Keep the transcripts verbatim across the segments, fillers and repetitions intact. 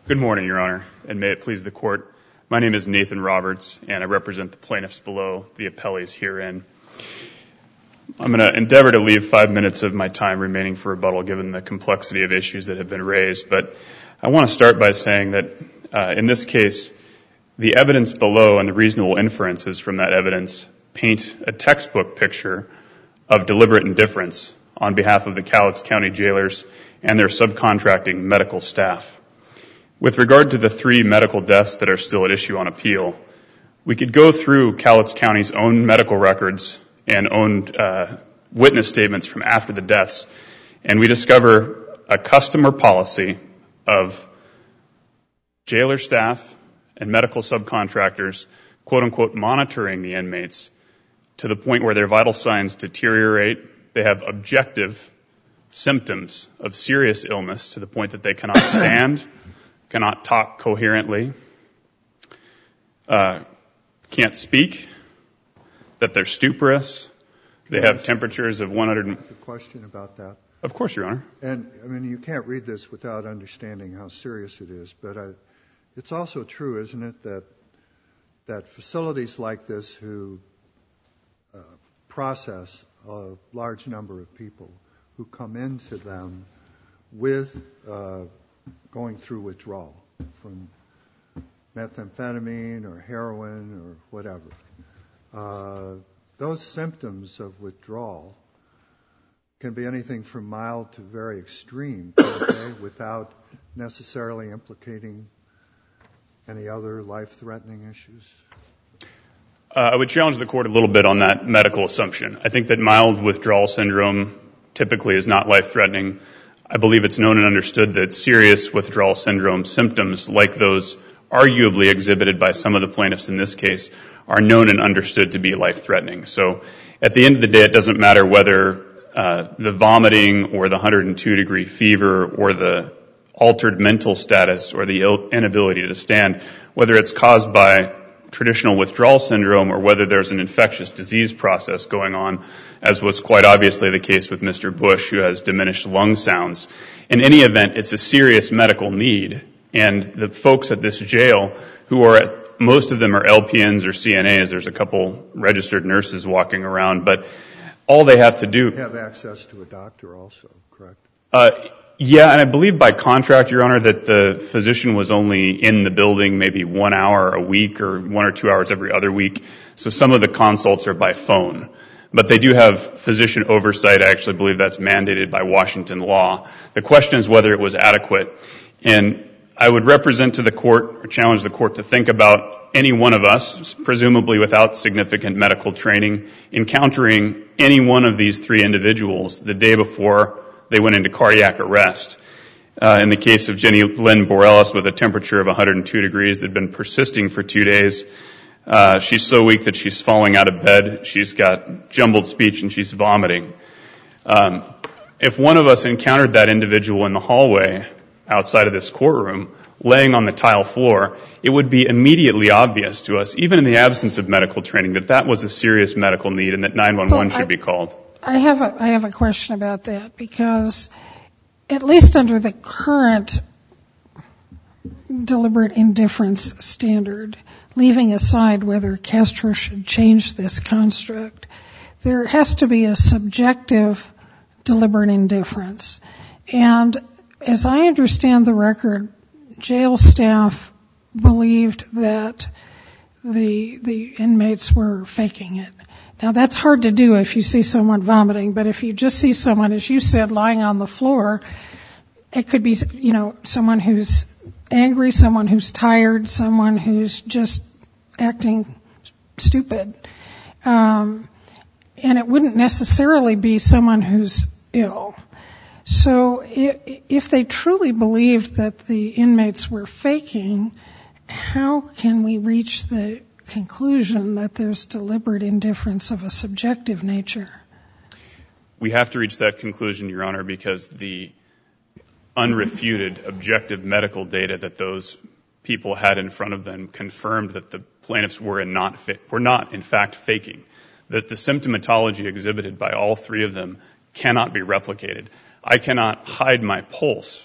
Good morning, Your Honor, and may it please the Court. My name is Nathan Roberts, and I represent the plaintiffs below, the appellees herein. I'm going to endeavor to leave five minutes of my time remaining for rebuttal, given the complexity of issues that have been raised. But I want to start by saying that uh, in this case, the evidence below and the reasonable inferences from that evidence paint a textbook picture of deliberate indifference on behalf of the Cowlitz County jailers and their subcontracting medical staff. With regard to the three medical deaths that are still at issue on appeal, we could go through Cowlitz County's own medical records and own uh, witness statements from after the deaths, and we discover a customer policy of jailer staff and medical subcontractors, quote-unquote, monitoring the inmates to the point where their vital signs deteriorate. They have objective symptoms of serious illness to the point that they cannot stand, cannot talk coherently, uh, can't speak, that they're stuporous, they have temperatures of one hundred. The question about that. Of course, Your Honor. And, I mean, you can't read this without understanding how serious it is, but I, it's also true, isn't it, that that facilities like this who uh, process a large number of people who come into them with uh, going through withdrawal from methamphetamine or heroin or whatever. Uh, those symptoms of withdrawal can be anything from mild to very extreme, okay, without necessarily implicating any other life-threatening issues. Uh, I would challenge the Court a little bit on that medical assumption. I think that mild withdrawal syndrome typically is not life-threatening. I believe it's known and understood that serious withdrawal syndrome symptoms, like those arguably exhibited by some of the plaintiffs in this case, are known and understood to be life-threatening. So at the end of the day, it doesn't matter whether uh, the vomiting or the one hundred two degree fever or the altered mental status or the Ill- inability to stand, whether it's caused by traditional withdrawal syndrome or whether there's an infectious disease process going on, as was quite obviously the case with Mister Bush, who has diminished lung sounds. In any event, it's a serious medical need, and the folks at this jail, who are at, most of them are L P Ns or C N As, there's a couple registered nurses walking around, but all they have to do... They have access to a doctor also, correct? Uh, yeah, and I believe by contract, Your Honor, that the physician was only in the building maybe one hour a week or one or two hours every other week. So some of the consults are by phone. But they do have physician oversight. I actually believe that's mandated by Washington law. The question is whether it was adequate. And I would represent to the Court or challenge the Court to think about any one of us, presumably without significant medical training, encountering any one of these three individuals the day before they went into cardiac arrest. Uh, in the case of Jenny Lynn Borellis with a temperature of one hundred two degrees that had been persisting for two days, uh, she's so weak that she's falling out of bed. She's got jumbled speech and she's vomiting. Um, if one of us encountered that individual in the hallway outside of this courtroom, laying on the tile floor, it would be immediately obvious to us, even in the absence of medical training, that that was a serious medical need and that nine one one well, should I, be called. I have a, I have a question about that, because at least under the current deliberate indifference standard, leaving aside whether Castro should change this construct, there has to be a subjective deliberate indifference. And as I understand the record, jail staff believed that the the inmates were faking it. Now, that's hard to do if you see someone vomiting, but if you just see someone, as you said, lying on the floor, it could be, you know, someone who's angry, someone who's tired, someone who's just acting stupid. Um, and it wouldn't necessarily be someone who's ill. So if they truly believed that the inmates were faking, how can we reach the conclusion that there's deliberate indifference of a subjective nature? We have to reach that conclusion, Your Honor, because the unrefuted objective medical data that those people had in front of them confirmed that the plaintiffs were not, were not in fact faking, that the symptomatology exhibited by all three of them cannot be replicated. I cannot hide my pulse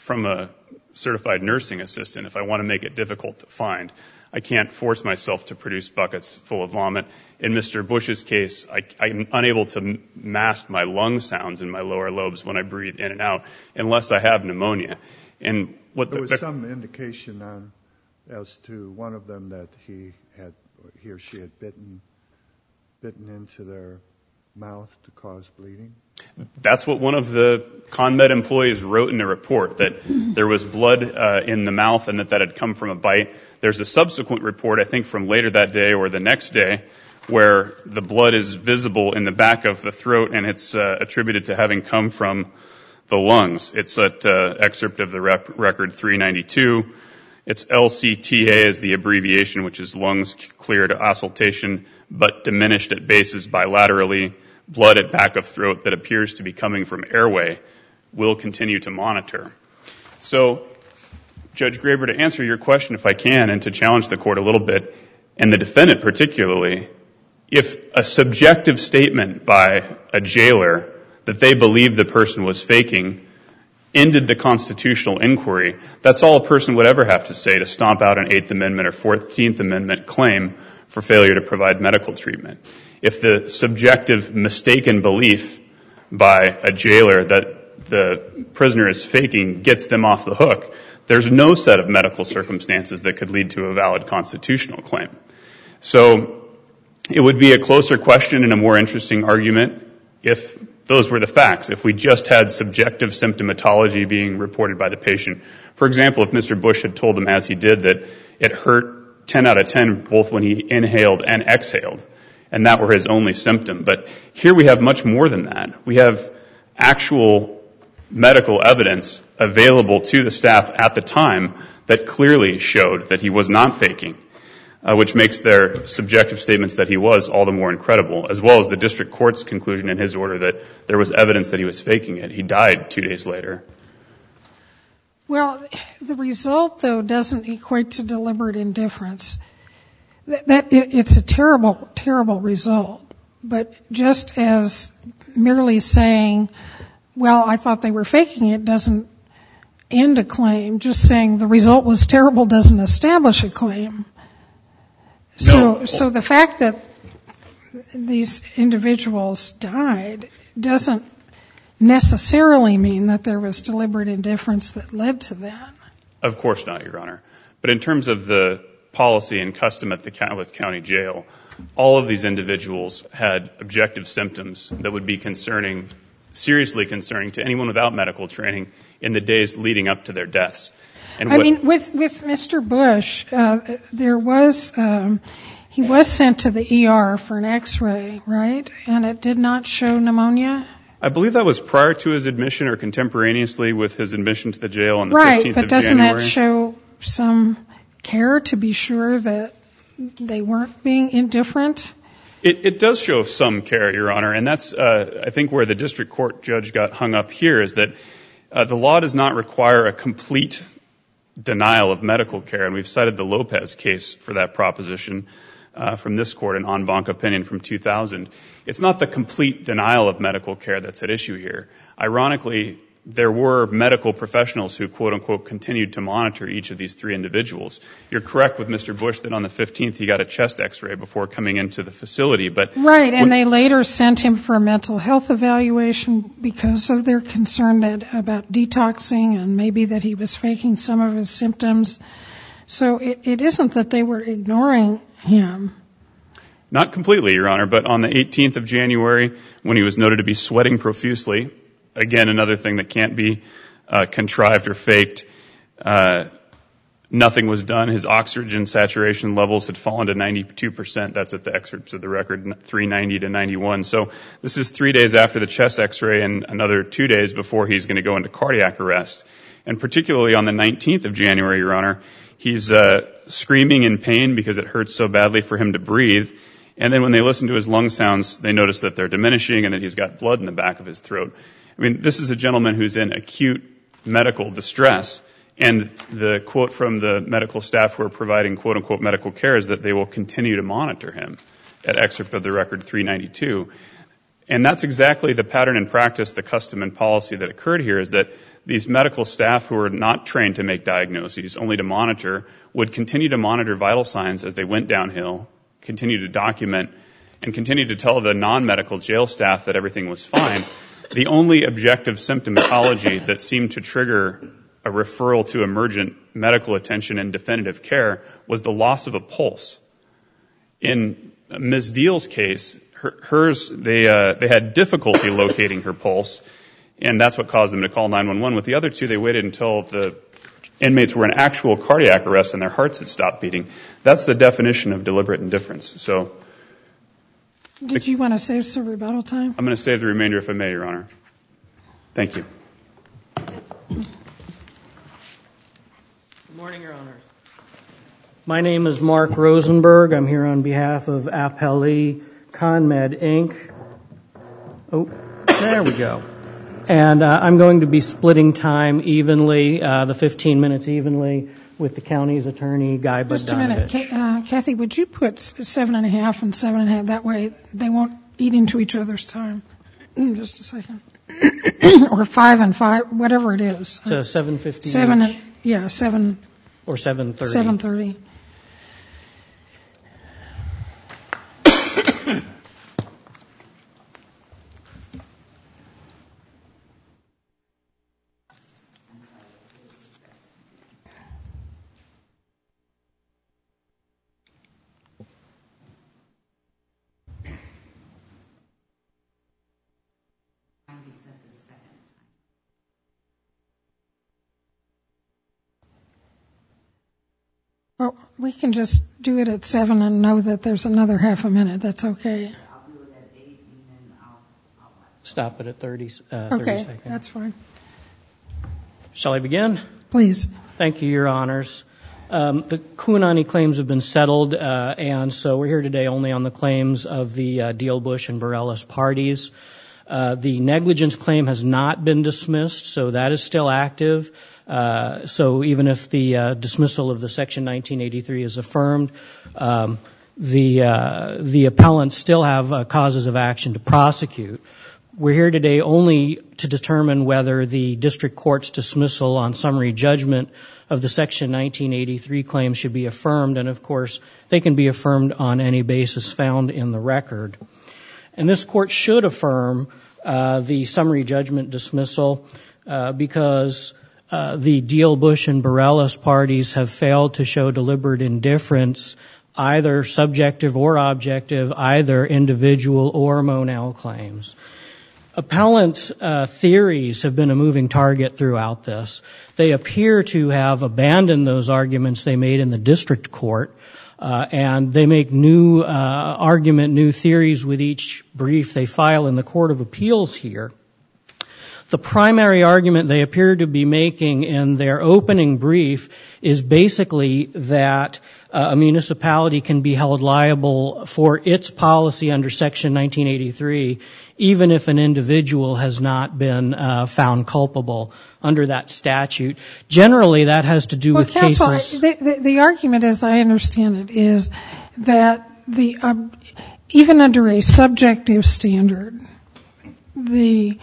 from a certified nursing assistant if I want to make it difficult to find. I can't force myself to produce buckets full of vomit. In Mister Bush's case, I, I'm unable to mask my lung sounds in my lower lobes when I breathe in and out unless I have pneumonia. And what there the, was some indication on, as to one of them that he had, he or she had bitten, bitten into their mouth to cause bleeding. That's what one of the ConMed employees wrote in the report, that there was blood uh, in the mouth and that that had come from a bite. There's a subsequent report, I think from later that day or the next day, where the blood is visible in the back of the throat and it's uh, attributed to having come from the lungs. It's at uh, excerpt of the rep- record three ninety-two. It's L C T A as the abbreviation, which is lungs clear to auscultation but diminished at bases bilaterally. Blood at back of throat that appears to be coming from airway. Will continue to monitor. So, Judge Graber, to answer your question if I can and to challenge the court a little bit, and the defendant particularly, if a subjective statement by a jailer that they believed the person was faking ended the constitutional inquiry, that's all a person would ever have to say to stomp out an Eighth Amendment or Fourteenth Amendment claim for failure to provide medical treatment. If the subjective mistaken belief by a jailer that the prisoner is faking gets them off the hook, there's no set of medical circumstances that could lead to a valid constitutional claim. So it would be a closer question and a more interesting argument if those were the facts, if we just had subjective symptomatology being reported by the patient. For example, if Mister Bush had told them, as he did, that it hurt ten out of ten both when he inhaled and exhaled, and that were his only symptom. But here we have much more than that. We have actual medical evidence available to the staff at the time that clearly showed that he was not faking, uh, which makes their subjective statements that he was all the more incredible, as well as the district court's conclusion in his order that there was evidence that he was faking it. He died two days later. Well, the result, though, doesn't equate to deliberate indifference. That, that it, it's a terrible, terrible result. But just as merely saying, well, I thought they were faking it doesn't end a claim. Just saying the result was terrible doesn't establish a claim. So, no. so the fact that these individuals died doesn't necessarily mean that there was deliberate indifference that led to that. Of course not, Your Honor. But in terms of the policy and custom at the Calumet County Jail, all of these individuals had objective symptoms that would be concerning, seriously concerning to anyone without medical training in the days leading up to their deaths. And I what, mean, with, with Mister Bush, uh, there was, um, he was sent to the E R for an x-ray, right? And it did not show pneumonia? I believe that was prior to his admission or contemporaneously with his admission to the jail on the right, fifteenth of but doesn't January. that show some care to be sure that they weren't being indifferent? It, it does show some care, Your Honor, and that's, uh, I think, where the district court judge got hung up here, is that uh, the law does not require a complete denial of medical care, and we've cited the Lopez case for that proposition uh, from this court, an en banc opinion from two thousand. It's not the complete denial of medical care that's at issue here. Ironically, there were medical professionals who, quote unquote, continued to monitor each of these three individuals. You're correct with Mister Bush that on the fifteenth he got a chest x-ray before coming into the facility, but... Right, and they later sent him for a mental health evaluation because of their concern that about detoxing and maybe that he was faking some of his symptoms. So it, it isn't that they were ignoring him. Not completely, Your Honor, but on the eighteenth of January, when he was noted to be sweating profusely, again, another thing that can't be uh, contrived or faked, uh, nothing was done. His oxygen saturation levels had fallen to ninety-two percent. That's at the excerpts of the record, three ninety to ninety-one. So this is three days after the chest x-ray and another two days before he's going to go into cardiac arrest. And particularly on the nineteenth of January, Your Honor, he's uh, screaming in pain because it hurts so badly for him to breathe. And then when they listen to his lung sounds, they notice that they're diminishing and that he's got blood in the back of his throat. I mean, this is a gentleman who's in acute medical distress, and the quote from the medical staff who are providing quote-unquote medical care is that they will continue to monitor him at excerpt of the record three ninety-two. And that's exactly the pattern and practice, the custom and policy that occurred here, is that these medical staff who were not trained to make diagnoses, only to monitor, would continue to monitor vital signs as they went downhill, continue to document, and continue to tell the non-medical jail staff that everything was fine. The only objective symptomatology that seemed to trigger a referral to emergent medical attention and definitive care was the loss of a pulse. In Miz Deal's case, her, hers, they, uh, they had difficulty locating her pulse, and that's what caused them to call nine one one. With the other two, they waited until the inmates were in actual cardiac arrest and their hearts had stopped beating. That's the definition of deliberate indifference. So, Did you want to save some rebuttal time? I'm going to save the remainder if I may, Your Honor. Thank you. Good morning, Your Honors. My name is Mark Rosenberg. I'm here on behalf of Appellee ConMed, Incorporated. Oh, there we go. And uh, I'm going to be splitting time evenly, uh, the fifteen minutes evenly, with the county's attorney, Guy Bogdanovich. Just a minute. Ca- uh, Kathy, would you put seven and a half and seven and a half? That way they won't eat into each other's time. Just a second. Or five and five, whatever it is. So seven fifty. Seven, and, yeah, seven. Or seven thirty. Seven thirty. Well, we can just do it at seven and know that there's another half a minute. That's okay. I'll do it at eight and then I'll, I'll watch. Stop it at thirty, uh, thirty Okay, seconds. that's fine. Shall I begin? Please. Thank you, Your Honors. Um, the Kuanani claims have been settled, uh, and so we're here today only on the claims of the uh, Deal Bush and Borellis parties. Uh, the negligence claim has not been dismissed, so that is still active. Uh, so even if the uh, dismissal of the Section nineteen eighty-three is affirmed, um, the uh, the appellants still have uh, causes of action to prosecute. We're here today only to determine whether the district court's dismissal on summary judgment of the Section nineteen eighty-three claim should be affirmed, and of course they can be affirmed on any basis found in the record. And this court should affirm uh, the summary judgment dismissal uh, because uh, the Deal Bush and Borellis parties have failed to show deliberate indifference, either subjective or objective, either individual or Monell claims. Appellants' uh, theories have been a moving target throughout this. They appear to have abandoned those arguments they made in the district court, uh, and they make new uh, argument, new theories with each brief they file in the Court of Appeals here. The primary argument they appear to be making in their opening brief is basically that uh, a municipality can be held liable for its policy under Section nineteen eighty-three, even if an individual has not been uh, found culpable under that statute. Generally, that has to do well, with counsel, cases. The, the, the argument, as I understand it, is that the um, even under a subjective standard, the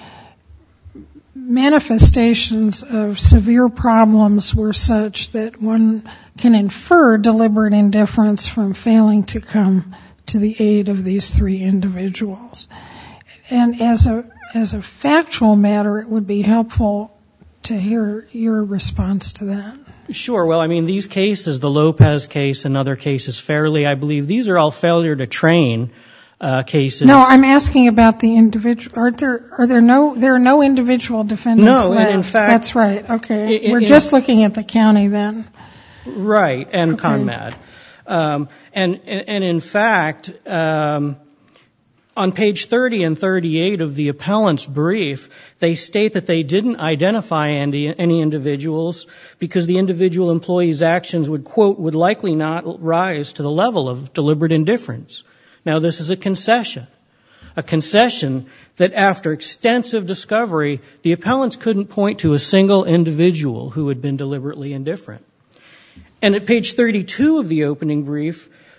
manifestations of severe problems were such that one can infer deliberate indifference from failing to come to the aid of these three individuals. And as a as a factual matter, it would be helpful to hear your response to that. Sure. Well, I mean, these cases, the Lopez case and other cases, Fairley, I believe, these are all failure to train uh, cases. No, I'm asking about the individual. Are there are there no there are no individual defendants No, left? and in fact, that's right. Okay, in, we're in, just looking at the county then. Right, and okay. ConMed, um, and, and and in fact. Um, On page thirty and thirty-eight of the appellant's brief, they state that they didn't identify any, any individuals because the individual employee's actions would, quote, would likely not rise to the level of deliberate indifference. Now, this is a concession, a concession that after extensive discovery, the appellants couldn't point to a single individual who had been deliberately indifferent. And at page thirty-two of the opening brief,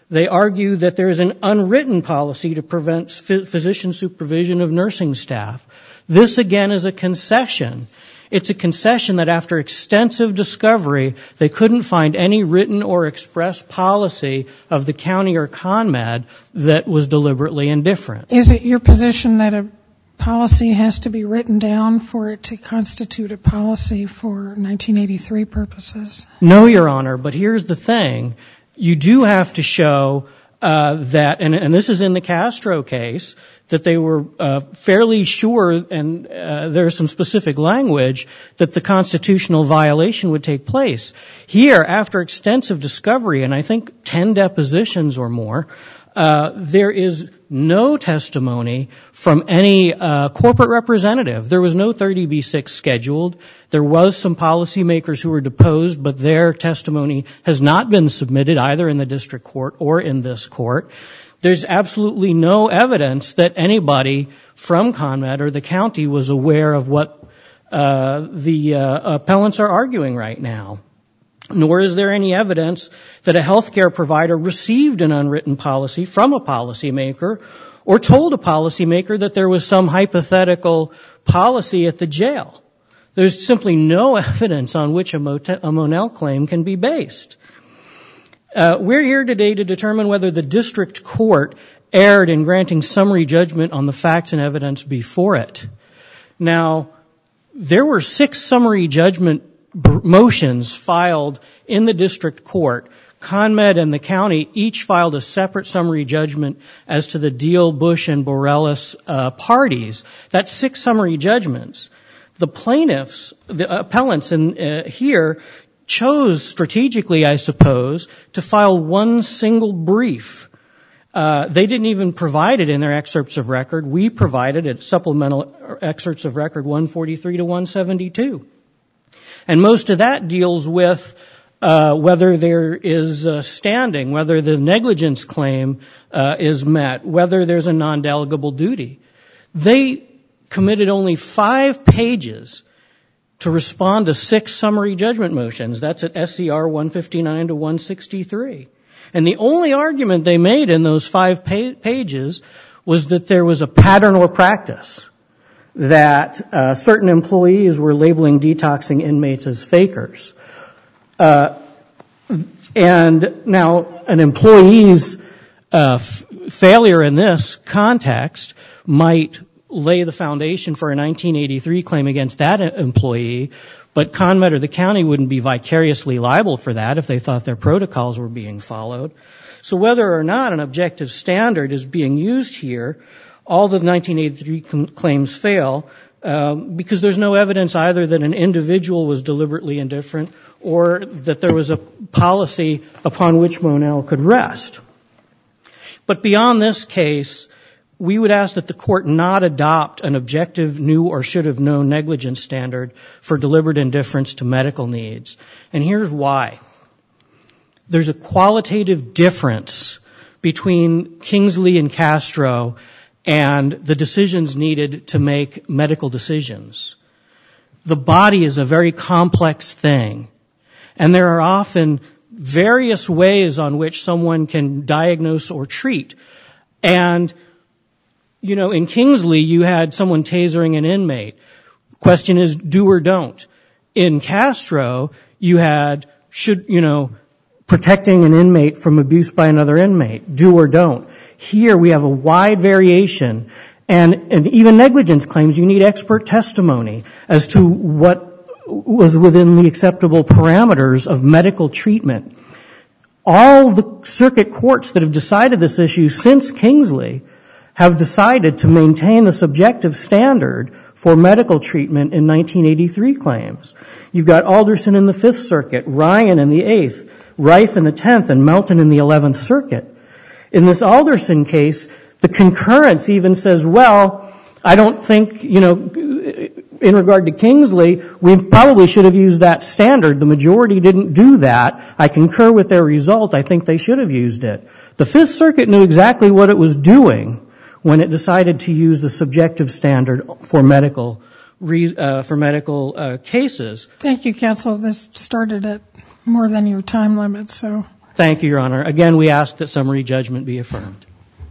They argue that there is an unwritten policy to prevent physician supervision of nursing staff. This, again, is a concession. It's a concession that after extensive discovery, they couldn't find any written or express policy of the county or CONMED that was deliberately indifferent. Is it your position that a policy has to be written down for it to constitute a policy for nineteen eighty-three purposes? No, Your Honor, but here's the thing. You do have to show uh, that, and, and this is in the Castro case, that they were uh, fairly sure, and uh, there's some specific language, that the constitutional violation would take place. Here, after extensive discovery, and I think ten depositions or more, uh, there is no testimony from any uh, corporate representative. There was no thirty B six scheduled. There was some policymakers who were deposed, but their testimony has not been submitted either in the district court or in this court. There's absolutely no evidence that anybody from CONMED or the county was aware of what uh, the uh, appellants are arguing right now. Nor is there any evidence that a healthcare provider received an unwritten policy from a policymaker or told a policymaker that there was some hypothetical policy at the jail. There's simply no evidence on which a, Mot- a Monell claim can be based. Uh, we're here today to determine whether the district court erred in granting summary judgment on the facts and evidence before it. Now, there were six summary judgment b- motions filed in the district court. CONMED and the county each filed a separate summary judgment as to the Deal, Bush, and Borellis uh, parties. That's six summary judgments. The plaintiffs, the appellants in uh, here, chose strategically, I suppose, to file one single brief. Uh, they didn't even provide it in their excerpts of record. We provided it, supplemental excerpts of record one forty-three to one seventy-two. And most of that deals with uh, whether there is uh, standing, whether the negligence claim uh, is met, whether there's a non-delegable duty. They committed only five pages to respond to six summary judgment motions. That's at S C R one fifty-nine to one sixty-three. And the only argument they made in those five pa- pages was that there was a pattern or practice, that uh, certain employees were labeling detoxing inmates as fakers. Uh, and now an employee's uh, f- failure in this context might lay the foundation for a nineteen eighty-three claim against that employee, but CONMED or the county wouldn't be vicariously liable for that if they thought their protocols were being followed. So whether or not an objective standard is being used here, all the nineteen eighty-three com- claims fail um, because there's no evidence either that an individual was deliberately indifferent or that there was a policy upon which Monell could rest. But beyond this case, we would ask that the court not adopt an objective, new, or should have known negligence standard for deliberate indifference to medical needs. And here's why. There's a qualitative difference between Kingsley and Castro and the decisions needed to make medical decisions. The body is a very complex thing, and there are often various ways on which someone can diagnose or treat. And you know, in Kingsley, you had someone tasering an inmate. Question is, do or don't. In Castro, you had, should, you know, protecting an inmate from abuse by another inmate. Do or don't. Here, we have a wide variation. And, and even negligence claims, you need expert testimony as to what was within the acceptable parameters of medical treatment. All the circuit courts that have decided this issue since Kingsley have decided to maintain the subjective standard for medical treatment in nineteen eighty-three claims. You've got Alderson in the Fifth Circuit, Ryan in the Eighth, Reif in the Tenth, and Melton in the Eleventh Circuit. In this Alderson case, the concurrence even says, well, I don't think, you know, in regard to Kingsley, we probably should have used that standard. The majority didn't do that. I concur with their result. I think they should have used it. The Fifth Circuit knew exactly what it was doing when it decided to use the subjective standard for medical uh, for medical uh, cases. Thank you, counsel. This started at more than your time limit, so Thank you, Your Honor. Again, we ask that summary judgment be affirmed.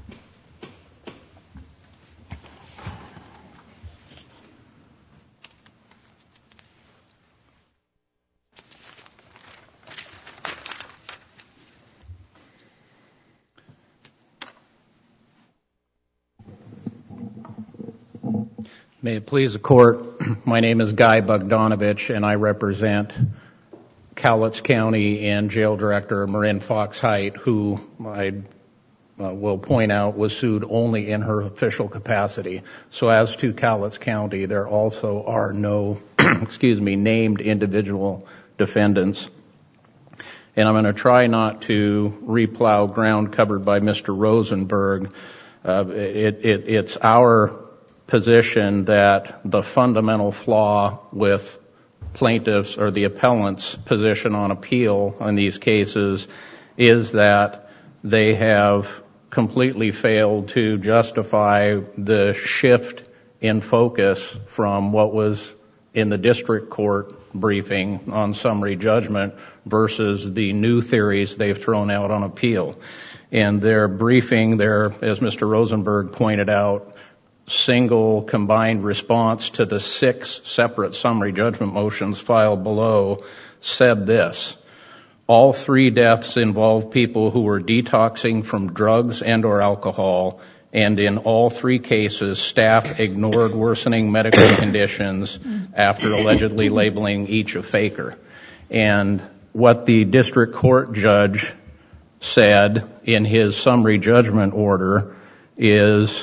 May it please the Court, my name is Guy Bogdanovich, and I represent Cowlitz County and Jail Director Marin Fox-Height, who I uh, will point out was sued only in her official capacity. So as to Cowlitz County, there also are no, excuse me, named individual defendants. And I'm going to try not to replow ground covered by Mister Rosenberg. Uh, it, it, it's our position that the fundamental flaw with plaintiffs or the appellant's position on appeal in these cases is that they have completely failed to justify the shift in focus from what was in the district court briefing on summary judgment versus the new theories they've thrown out on appeal. And their briefing, their, as Mister Rosenberg pointed out, single combined response to the six separate summary judgment motions filed below said this: all three deaths involve people who were detoxing from drugs and or alcohol, and in all three cases, staff ignored worsening medical conditions after allegedly labeling each a faker. And what the district court judge said in his summary judgment order is,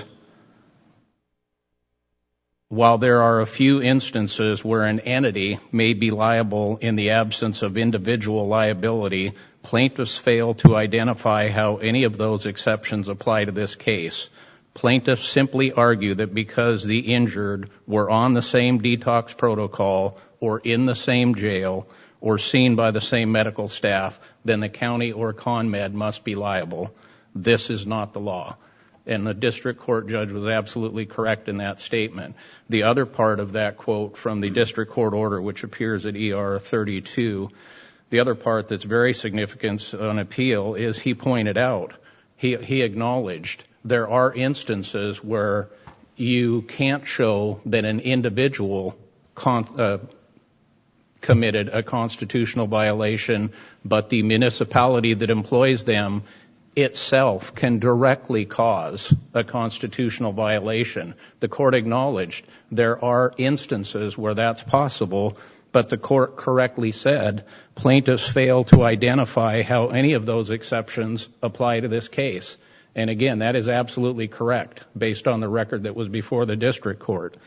while there are a few instances where an entity may be liable in the absence of individual liability, plaintiffs fail to identify how any of those exceptions apply to this case. Plaintiffs simply argue that because the injured were on the same detox protocol or in the same jail or seen by the same medical staff, then the county or ConMed must be liable. This is not the law. And the district court judge was absolutely correct in that statement. The other part of that quote from the district court order, which appears at E R thirty-two, the other part that's very significant on appeal is he pointed out, he, he acknowledged there are instances where you can't show that an individual con- uh, committed a constitutional violation, but the municipality that employs them itself can directly cause a constitutional violation. The court acknowledged there are instances where that's possible, but the court correctly said plaintiffs fail to identify how any of those exceptions apply to this case. And again, that is absolutely correct based on the record that was before the district court.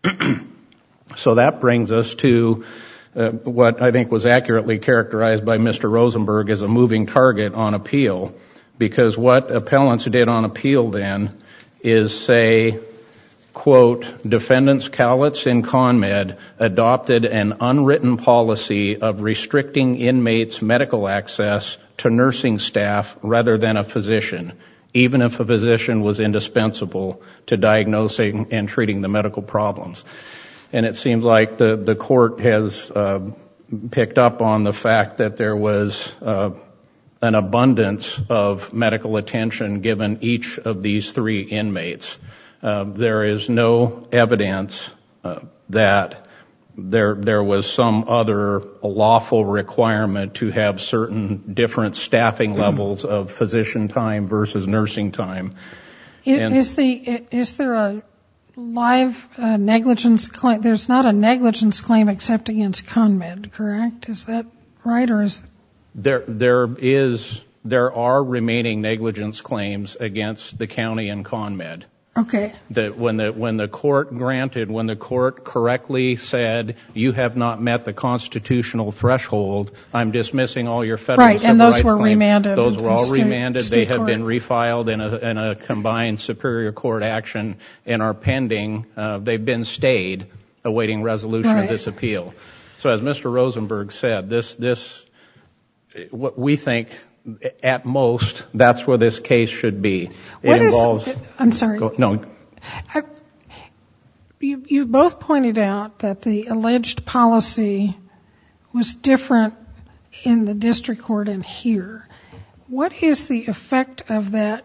So that brings us to uh, what I think was accurately characterized by Mister Rosenberg as a moving target on appeal. Because what appellants did on appeal then is say, quote, defendants Cowlitz and ConMed adopted an unwritten policy of restricting inmates' medical access to nursing staff rather than a physician, even if a physician was indispensable to diagnosing and treating the medical problems. And it seems like the, the court has uh, picked up on the fact that there was uh, an abundance of medical attention given each of these three inmates. Uh, there is no evidence uh, that there there was some other lawful requirement to have certain different staffing levels of physician time versus nursing time. Is, is the is there a live uh, negligence claim? There's not a negligence claim except against ConMed, correct? Is that right, or is There, there is, there are remaining negligence claims against the county and ConMed. Okay. That when the, when the court granted, when the court correctly said, you have not met the constitutional threshold, I'm dismissing all your federal right, civil and those rights were claims. remanded. Those were all state, remanded. State they have court. been refiled in a, in a combined superior court action and are pending. Uh, they've been stayed, awaiting resolution right. of this appeal. So as Mister Rosenberg said, this, this, what we think, at most, that's where this case should be. What it is, involves. I'm sorry. Go, no. I, you, you've both pointed out that the alleged policy was different in the district court and here. what is the effect of that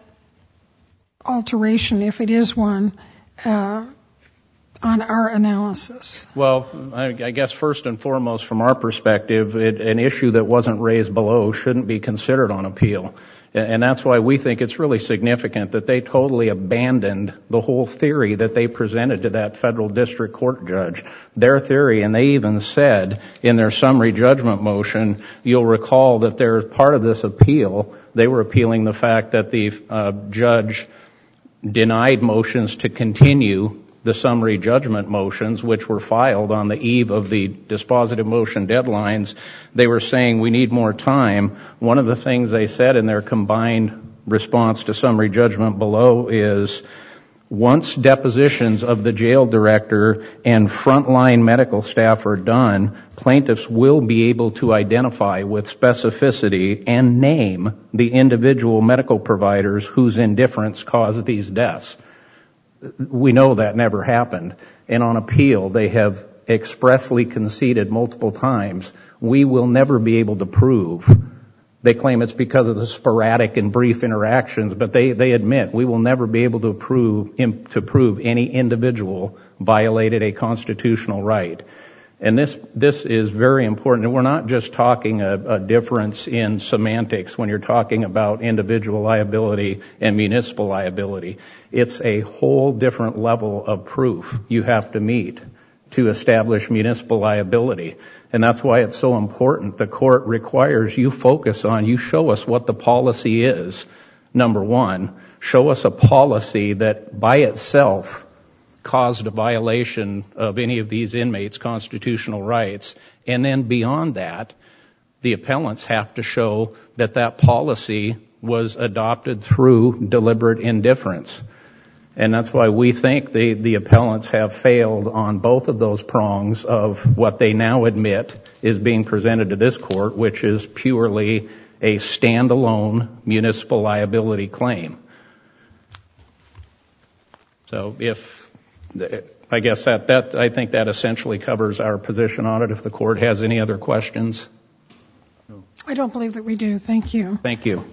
alteration, if it is one, uh, on our analysis? Well, I, I guess first and foremost, from our perspective, it, an issue that wasn't raised below shouldn't be considered on appeal. And that's why we think it's really significant that they totally abandoned the whole theory that they presented to that federal district court judge. Their theory, and they even said in their summary judgment motion, you'll recall that they're part of this appeal. They were appealing the fact that the uh, judge denied motions to continue the summary judgment motions, which were filed on the eve of the dispositive motion deadlines. They were saying we need more time. One of the things they said in their combined response to summary judgment below is, once depositions of the jail director and frontline medical staff are done, plaintiffs will be able to identify with specificity and name the individual medical providers whose indifference caused these deaths. We know that never happened. And on appeal, they have expressly conceded multiple times, we will never be able to prove. They claim it's because of the sporadic and brief interactions, but they, they admit we will never be able to prove, to prove any individual violated a constitutional right. And this, this is very important. And we're not just talking a, a difference in semantics when you're talking about individual liability and municipal liability. It's a whole different level of proof you have to meet to establish municipal liability. And that's why it's so important. The court requires you focus on, you show us what the policy is, number one. Show us a policy that by itself caused a violation of any of these inmates' constitutional rights. And then beyond that, the appellants have to show that that policy was adopted through deliberate indifference. And that's why we think the, the appellants have failed on both of those prongs of what they now admit is being presented to this court, which is purely a standalone municipal liability claim. So if, I guess that, that, I think that essentially covers our position on it. If the court has any other questions. I don't believe that we do. Thank you. Thank you.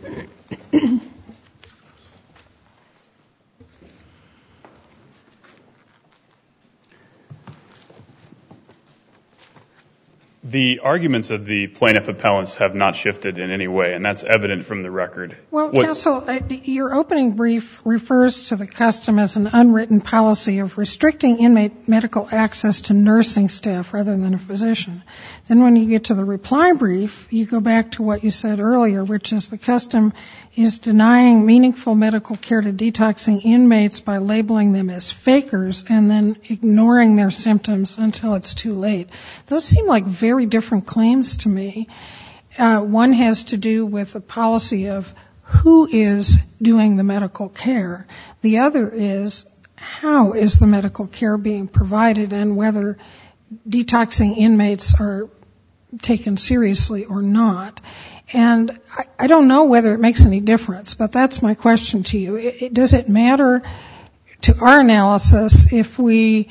The arguments of the plaintiff appellants have not shifted in any way, and that's evident from the record. Well, What's, counsel, uh, your opening brief refers to the custom as an unwritten policy of restricting inmate medical access to nursing staff rather than a physician. Then when you get to the reply brief, you go back to what you said earlier, which is the custom is denying meaningful medical care to detoxing inmates by labeling them as fakers and then ignoring their symptoms until it's too late. Those seem like very different claims to me. Uh, one has to do with a policy of who is doing the medical care. The other is how is the medical care being provided and whether detoxing inmates are taken seriously or not. And I, I don't know whether it makes any difference, but that's my question to you. It, it, does it matter to our analysis if we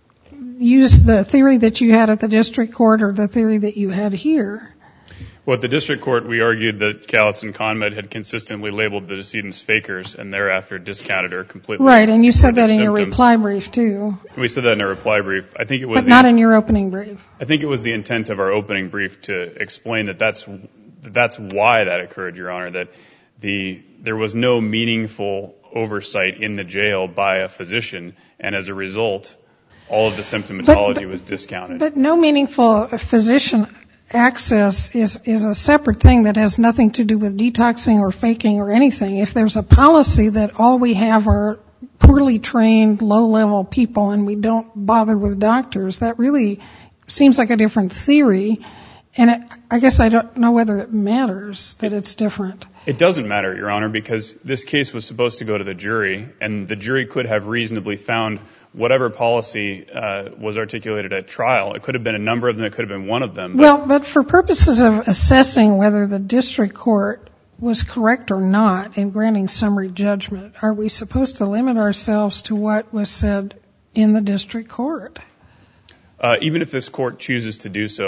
use the theory that you had at the district court or the theory that you had here? Well, at the district court, we argued that Calitz and ConMed had consistently labeled the decedents fakers and thereafter discounted her completely. Right, and you said that in symptoms. Your reply brief, too. We said that in our reply brief. I think it was But the, not in your opening brief. I think it was the intent of our opening brief to explain that that's, that's why that occurred, Your Honor, that the, there was no meaningful oversight in the jail by a physician, and as a result, all of the symptomatology but, but, was discounted. But no meaningful physician access is, is a separate thing that has nothing to do with detoxing or faking or anything. If there's a policy that all we have are poorly trained, low-level people and we don't bother with doctors, that really seems like a different theory. And it, I guess I don't know whether it matters that it's different. It doesn't matter, Your Honor, because this case was supposed to go to the jury, and the jury could have reasonably found whatever policy uh, was articulated at trial. It could have been a number of them. It could have been one of them. But well, but for purposes of assessing whether the district court was correct or not in granting summary judgment, are we supposed to limit ourselves to what was said in the district court? Uh, even if this court chooses to do so,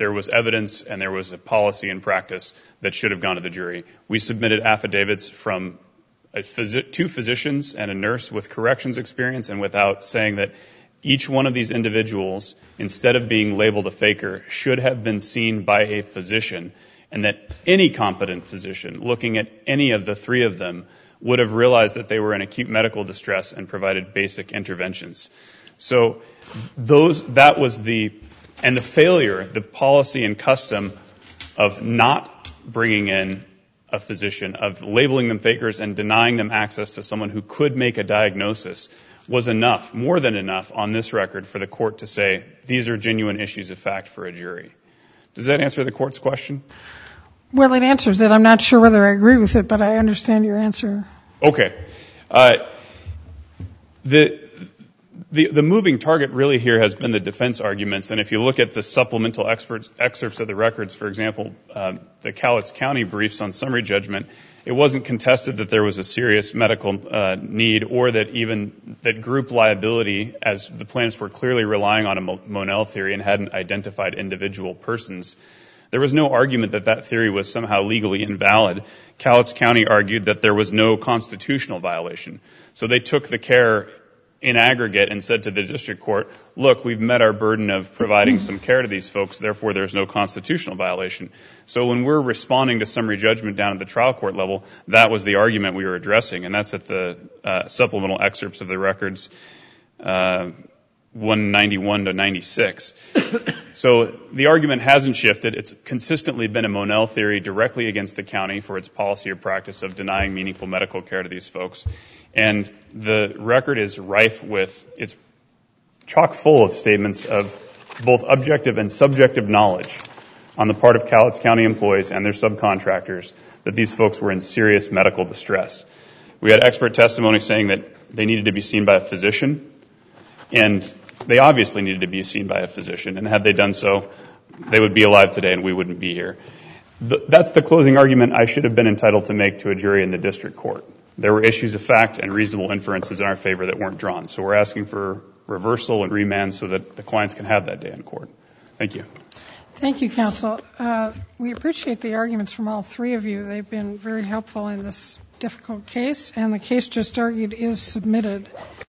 there was evidence and there was a policy and practice that should have gone to the jury. We submitted affidavits from a phys- two physicians and a nurse with corrections experience, and without saying that each one of these individuals, instead of being labeled a faker, should have been seen by a physician, and that any competent physician looking at any of the three of them would have realized that they were in acute medical distress and provided basic interventions. So those, that was the, and the failure, the policy and custom of not bringing in a physician, of labeling them fakers and denying them access to someone who could make a diagnosis, was enough, more than enough on this record for the court to say these are genuine issues of fact for a jury. Does that answer the court's question? Well, it answers it. I'm not sure whether I agree with it, but I understand your answer. Okay. Uh, the, the the moving target really here has been the defense arguments, and if you look at the supplemental experts, excerpts of the records, for example, um, the Cowlitz County briefs on summary judgment, it wasn't contested that there was a serious medical uh, need, or that even that group liability, as the plaintiffs were clearly relying on a Monell theory and hadn't identified individual persons. There was no argument that that theory was somehow legally invalid. Cowlitz County argued that there was no constitutional violation. So they took the care in aggregate and said to the district court, look, we've met our burden of providing some care to these folks, therefore there's no constitutional violation. So when we're responding to summary judgment down at the trial court level, that was the argument we were addressing, and that's at the uh, supplemental excerpts of the records, uh, one ninety-one to ninety-six. So the argument hasn't shifted. It's consistently been a Monell theory directly against the county for its policy or practice of denying meaningful medical care to these folks. And the record is rife with, it's chock full of statements of both objective and subjective knowledge on the part of Cowlitz County employees and their subcontractors that these folks were in serious medical distress. We had expert testimony saying that they needed to be seen by a physician, and they obviously needed to be seen by a physician, and had they done so, they would be alive today and we wouldn't be here. The, that's the closing argument I should have been entitled to make to a jury in the district court. There were issues of fact and reasonable inferences in our favor that weren't drawn. So we're asking for reversal and remand so that the clients can have that day in court. Thank you. Thank you, counsel. Uh, we appreciate the arguments from all three of you. They've been very helpful in this difficult case, and the case just argued is submitted.